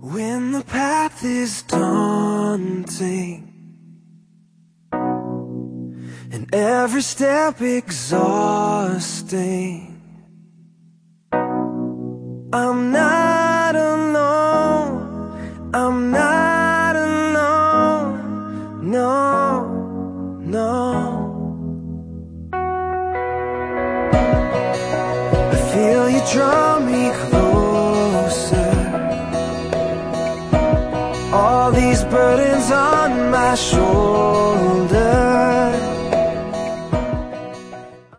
When the path is daunting and every step exhausting, I'm not alone, I'm not alone, no, no. I feel you draw me closer, all these burdens on my shoulders.